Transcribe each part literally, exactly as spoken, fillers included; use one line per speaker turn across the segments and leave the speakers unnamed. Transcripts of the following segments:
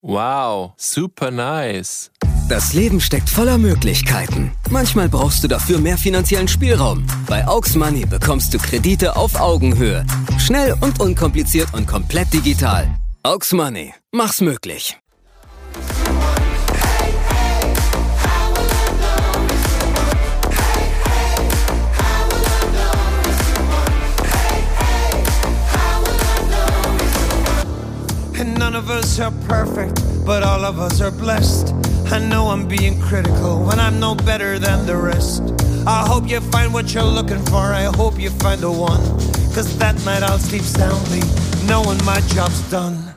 Wow, super nice.
Das Leben steckt voller Möglichkeiten. Manchmal brauchst du dafür mehr finanziellen Spielraum. Bei Aux Money bekommst du Kredite auf Augenhöhe. Schnell und unkompliziert und komplett digital. Aux Money, mach's möglich.
And none of us are perfect, but all of us are blessed. I know I'm being critical when I'm no better than the rest. I hope you find what you're looking for, I hope you find the one. Cause that night I'll sleep soundly, knowing my job's done.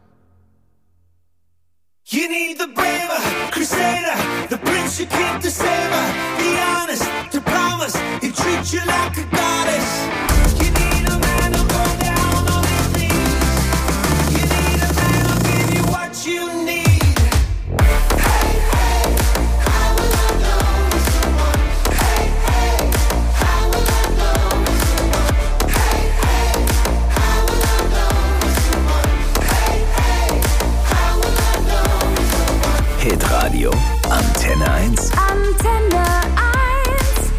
You need the braver, crusader, the prince you keep the saver, the honest, to promise, he treats you like a goddess. You need a man who'll go down on his knees. You need a man who'll give you what you need. Hey, hey, how will I know it's the one? Hey, hey, how will I know it's the one? Hey, hey, how will I know it's the one? Hey, hey, how will I know it's the one?
Hitradio Antenne eins.
Antenne eins.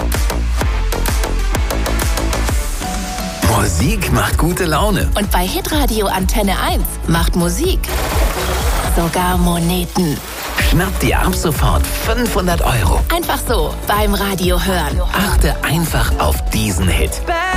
Musik macht gute Laune.
Und bei Hitradio Antenne eins macht Musik sogar Moneten.
Schnapp dir ab sofort fünfhundert Euro.
Einfach so beim Radio hören.
Achte einfach auf diesen Hit.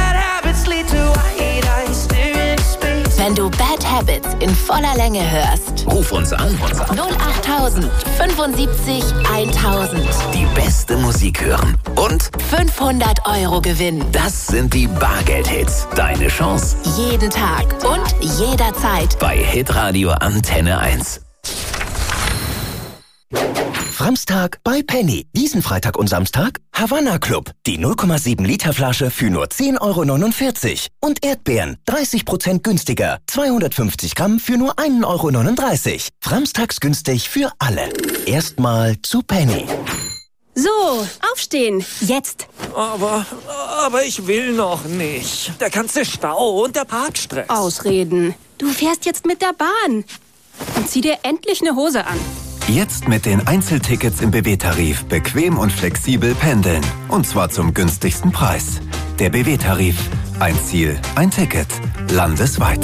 Wenn du Bad Habits in voller Länge hörst,
Ruf uns an.
null achttausend fünfundsiebzig eintausend.
Die beste Musik hören. Und
fünfhundert Euro Gewinn.
das sind die Bargeld-Hits. Deine Chance
Jeden Tag und jederzeit.
bei Hitradio Antenne eins. Framstag bei Penny. Diesen Freitag und Samstag Havanna Club. Die null Komma sieben Liter Flasche für nur zehn Euro neunundvierzig. Und Erdbeeren dreißig Prozent günstiger. zweihundertfünfzig Gramm für nur ein Euro neununddreißig. Framstags günstig für alle. Erstmal zu Penny.
So, aufstehen. Jetzt.
Aber, aber ich will noch nicht. Der ganze Stau und der Parkstress.
Ausreden. Du fährst jetzt mit der Bahn. Und zieh dir endlich eine Hose an.
Jetzt mit den Einzeltickets im B W-Tarif bequem und flexibel pendeln. Und zwar zum günstigsten Preis. Der B W-Tarif. Ein Ziel, ein Ticket. Landesweit.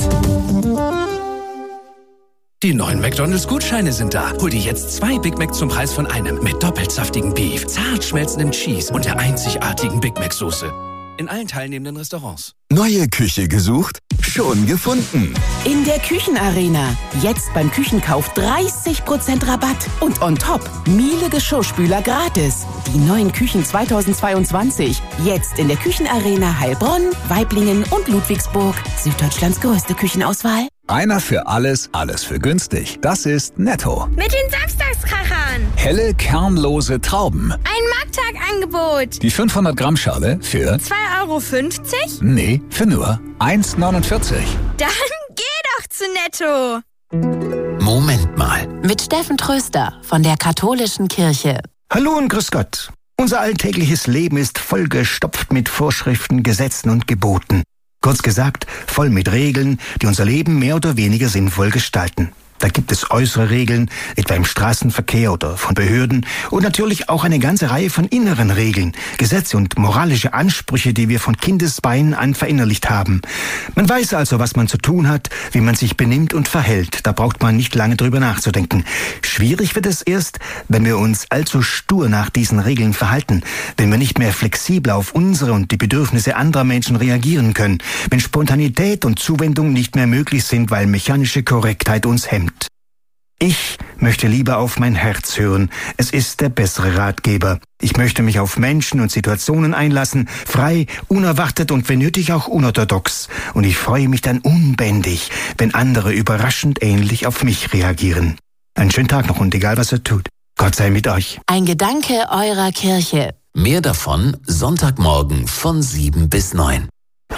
Die neuen McDonald's-Gutscheine sind da. Hol dir jetzt zwei Big Mac zum Preis von einem. Mit doppelt saftigem Beef, zart schmelzendem Cheese und der einzigartigen Big Mac-Soße. In allen teilnehmenden Restaurants.
Neue Küche gesucht? Schon gefunden.
In der Küchenarena. Jetzt beim Küchenkauf dreißig Prozent Rabatt. Und on top Miele Geschirrspüler gratis. Die neuen Küchen zweitausendzweiundzwanzig. Jetzt in der Küchenarena Heilbronn, Waiblingen und Ludwigsburg. Süddeutschlands größte Küchenauswahl.
Einer für alles, alles für günstig. Das ist Netto.
Mit den Samstagskrachern.
Helle, kernlose Trauben.
Ein Markttagangebot.
Die fünfhundert Gramm Schale für
zwei Euro fünfzig?
Nee, für nur eins Euro neunundvierzig.
Dann geh doch zu Netto.
Moment mal.
Mit Steffen Tröster von der Katholischen Kirche.
Hallo und grüß Gott. Unser alltägliches Leben ist vollgestopft mit Vorschriften, Gesetzen und Geboten. Kurz gesagt, voll mit Regeln, die unser Leben mehr oder weniger sinnvoll gestalten. Da gibt es äußere Regeln, etwa im Straßenverkehr oder von Behörden, und natürlich auch eine ganze Reihe von inneren Regeln, Gesetze und moralische Ansprüche, die wir von Kindesbeinen an verinnerlicht haben. Man weiß also, was man zu tun hat, wie man sich benimmt und verhält. Da braucht man nicht lange drüber nachzudenken. Schwierig wird es erst, wenn wir uns allzu stur nach diesen Regeln verhalten, wenn wir nicht mehr flexibel auf unsere und die Bedürfnisse anderer Menschen reagieren können, wenn Spontanität und Zuwendung nicht mehr möglich sind, weil mechanische Korrektheit uns hemmt. Ich möchte lieber auf mein Herz hören. Es ist der bessere Ratgeber. Ich möchte mich auf Menschen und Situationen einlassen, frei, unerwartet und wenn nötig auch unorthodox. Und ich freue mich dann unbändig, wenn andere überraschend ähnlich auf mich reagieren. Einen schönen Tag noch und egal was ihr tut, Gott sei mit euch.
Ein Gedanke eurer Kirche.
Mehr davon Sonntagmorgen von sieben bis neun.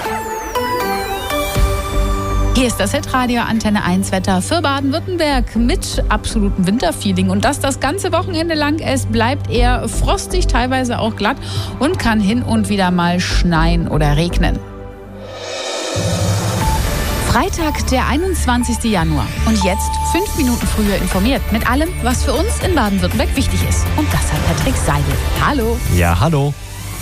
Hier ist das Hitradio Antenne eins Wetter für Baden-Württemberg mit absolutem Winterfeeling. Und das das ganze Wochenende lang. Es bleibt eher frostig, teilweise auch glatt und kann hin und wieder mal schneien oder regnen. Freitag, der einundzwanzigsten Januar. Und jetzt fünf Minuten früher informiert mit allem, was für uns in Baden-Württemberg wichtig ist. Und das hat Patrick Seidel. Hallo.
Ja, hallo.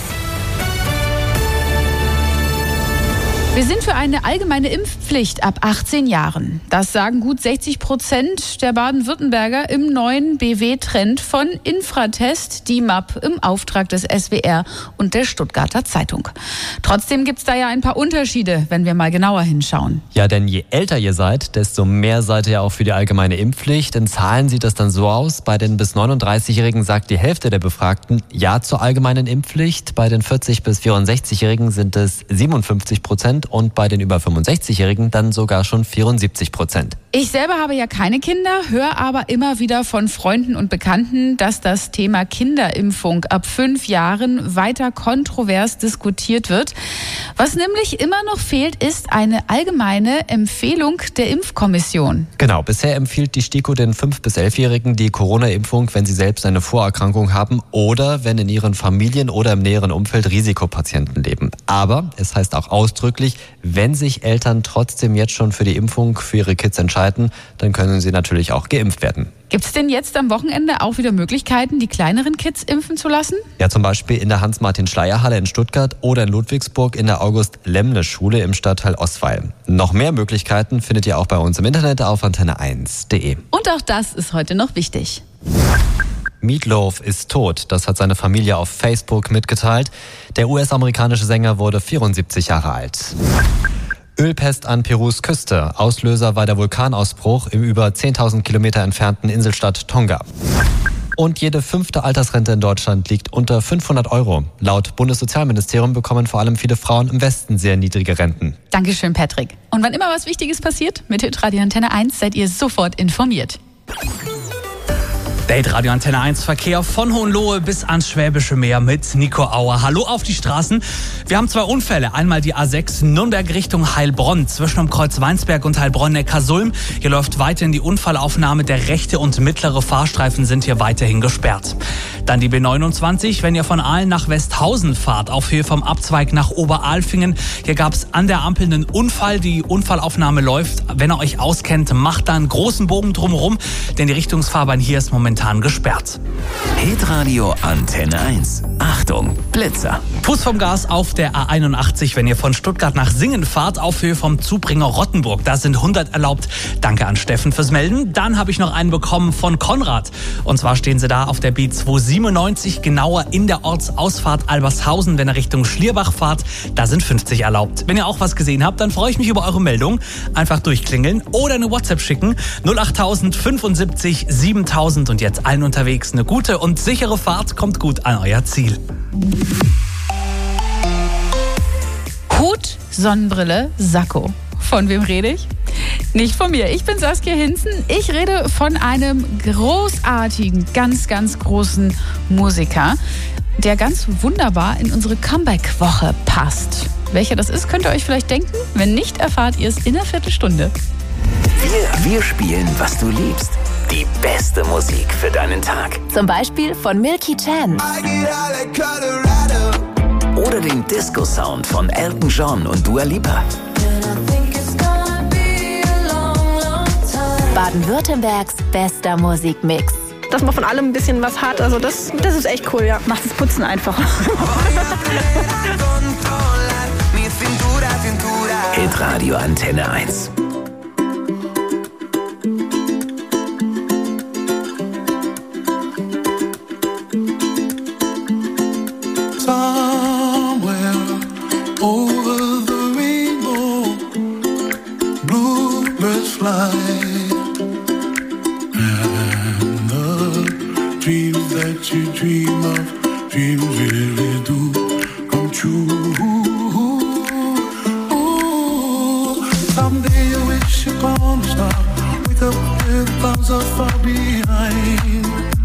Wir sind für eine allgemeine Impfpflicht ab achtzehn Jahren. Das sagen gut sechzig Prozent der Baden-Württemberger im neuen B W-Trend von Infratest, D I M A P, im Auftrag des S W R und der Stuttgarter Zeitung. Trotzdem gibt es da ja ein paar Unterschiede, wenn wir mal genauer hinschauen.
Ja, denn je älter ihr seid, desto mehr seid ihr auch für die allgemeine Impfpflicht. In Zahlen sieht das dann so aus. Bei den bis neununddreißigjährigen sagt die Hälfte der Befragten Ja zur allgemeinen Impfpflicht. Bei den vierzig bis vierundsechzigjährigen sind es siebenundfünfzig Prozent. Und bei den über fünfundsechzigjährigen dann sogar schon vierundsiebzig Prozent.
Ich selber habe ja keine Kinder, höre aber immer wieder von Freunden und Bekannten, dass das Thema Kinderimpfung ab fünf Jahren weiter kontrovers diskutiert wird. Was nämlich immer noch fehlt, ist eine allgemeine Empfehlung der Impfkommission.
Genau, bisher empfiehlt die STIKO den fünf- bis elfjährigen die Corona-Impfung, wenn sie selbst eine Vorerkrankung haben oder wenn in ihren Familien oder im näheren Umfeld Risikopatienten leben. Aber es heißt auch ausdrücklich, wenn sich Eltern trotzdem jetzt schon für die Impfung für ihre Kids entscheiden, dann können sie natürlich auch geimpft werden.
Gibt es denn jetzt am Wochenende auch wieder Möglichkeiten, die kleineren Kids impfen zu lassen?
Ja, zum Beispiel in der Hans-Martin-Schleyer-Halle in Stuttgart oder in Ludwigsburg in der August-Lemne-Schule im Stadtteil Ostwall. Noch mehr Möglichkeiten findet ihr auch bei uns im Internet auf antenne eins punkt de.
Und auch das ist heute noch wichtig.
Meatloaf ist tot, das hat seine Familie auf Facebook mitgeteilt. Der U S-amerikanische Sänger wurde vierundsiebzig Jahre alt. Ölpest an Perus Küste. Auslöser war der Vulkanausbruch im über zehntausend Kilometer entfernten Inselstadt Tonga. Und jede fünfte Altersrente in Deutschland liegt unter fünfhundert Euro. Laut Bundessozialministerium bekommen vor allem viele Frauen im Westen sehr niedrige Renten.
Dankeschön, Patrick. Und wann immer was Wichtiges passiert, mit Hitradio Antenne eins seid ihr sofort informiert.
Date Radio Antenne eins Verkehr von Hohenlohe bis ans Schwäbische Meer mit Nico Auer. Hallo auf die Straßen. Wir haben zwei Unfälle. Einmal die A sechs Nürnberg Richtung Heilbronn zwischen dem Kreuz Weinsberg und Heilbronn-Neckarsulm. Hier läuft weiterhin die Unfallaufnahme. Der rechte und mittlere Fahrstreifen sind hier weiterhin gesperrt. Dann die B neunundzwanzig, wenn ihr von Aalen nach Westhausen fahrt, auf Höhe vom Abzweig nach Oberalfingen. Hier gab es an der Ampel einen Unfall. Die Unfallaufnahme läuft. Wenn ihr euch auskennt, macht da einen großen Bogen drumherum, denn die Richtungsfahrbahn hier ist momentan gesperrt.
Hitradio Antenne eins. Achtung, Blitzer.
Fuß vom Gas auf der A einundachtzig, wenn ihr von Stuttgart nach Singen fahrt, auf Höhe vom Zubringer Rottenburg. Da sind hundert erlaubt. Danke an Steffen fürs Melden. Dann habe ich noch einen bekommen von Konrad. Und zwar stehen sie da auf der B zweihundertsiebenundneunzig, genauer in der Ortsausfahrt Albershausen, wenn ihr Richtung Schlierbach fahrt. Da sind fünfzig erlaubt. Wenn ihr auch was gesehen habt, dann freue ich mich über eure Meldung. Einfach durchklingeln oder eine WhatsApp schicken. null acht fünfundsiebzig siebentausend und jetzt allen unterwegs eine gute und sichere Fahrt. Kommt gut an euer Ziel.
Hut, Sonnenbrille, Sakko. Von wem rede ich? Nicht von mir. Ich bin Saskia Hinzen. Ich rede von einem großartigen, ganz, ganz großen Musiker, der ganz wunderbar in unsere Comeback-Woche passt. Welcher das ist, könnt ihr euch vielleicht denken. Wenn nicht, erfahrt ihr es in einer Viertelstunde.
Wir, wir spielen, was du liebst. Die beste Musik für deinen Tag.
Zum Beispiel von Milky Chan.
Oder den Disco-Sound von Elton John und Dua Lipa.
Baden-Württembergs bester Musikmix.
Dass man von allem ein bisschen was hat, also das, das ist echt cool, ja. Macht das Putzen einfacher.
Hitradio Antenne eins.
Over the rainbow, bluebirds fly, and the dreams that you dream of, dreams really do come true. Ooh, someday you wish upon a star, wake up with clouds are far behind.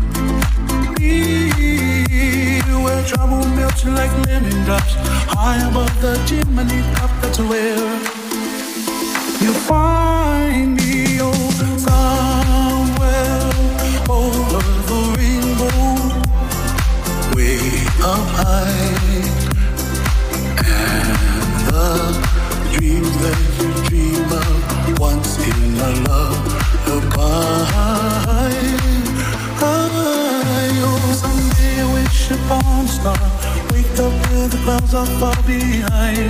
Where trouble melts like lemon drops, high above the chimney top, that's where you find me. Oh, somewhere over the rainbow, way up high, and the dreams that you dream of spaceship on star. Wake up with the clouds are far behind.